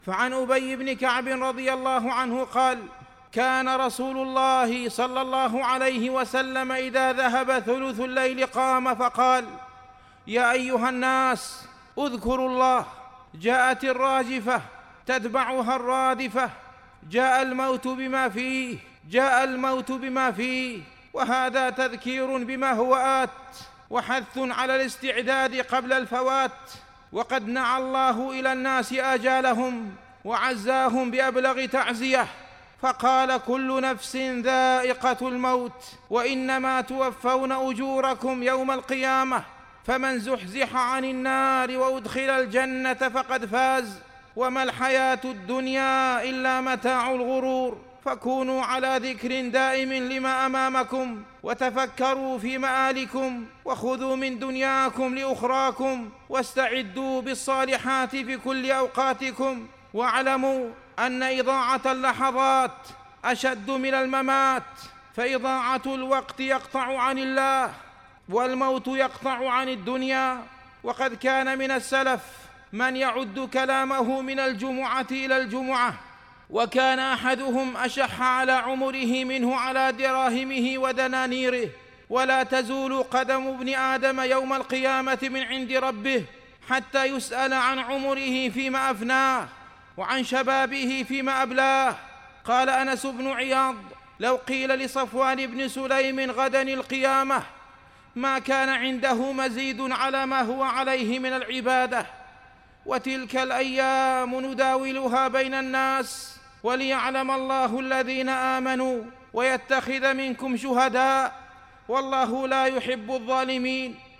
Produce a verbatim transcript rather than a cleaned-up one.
فعن أبي بن كعب رضي الله عنه قال: كان رسول الله صلى الله عليه وسلم إذا ذهب ثلث الليل قام فقال: يا أيها الناس اذكروا الله. جاءت الراجفة تتبعها الرادفة، جاء الموت بما فيه، جاء الموت بما فيه. وهذا تذكير بما هو آت، وحث على الاستعداد قبل الفوات. وقد نعى الله إلى الناس آجالهم وعزاهم بأبلغ تعزية، فقال: كل نفس ذائقة الموت وإنما توفون أجوركم يوم القيامة، فمن زحزح عن النار وأدخل الجنة فقد فاز، وما الحياة الدنيا إلا متاع الغرور. فكونوا على ذكر دائم لما أمامكم، وتفكروا في مآلكم، وخذوا من دنياكم لأخراكم، واستعدوا بالصالحات في كل أوقاتكم. واعلموا أن إضاعة اللحظات أشد من الممات، فإضاعة الوقت يقطع عن الله، والموت يقطع عن الدنيا. وقد كان من السلف من يعد كلامه من الجمعة إلى الجمعة، وكان أحدهم أشح على عمره منه على دراهمه ودنانيره. ولا تزول قدم ابن آدم يوم القيامة من عند ربه حتى يسأل عن عمره فيما أفناه، وعن شبابه فيما أبلاه. قال أنس بن عياض: لو قيل لصفوان بن سليم غدا القيامة ما كان عنده مزيد على ما هو عليه من العبادة. وتلك الأيام نداولها بين الناس وليعلم الله الذين آمنوا ويتخذ منكم شهداء، والله لا يحب الظالمين.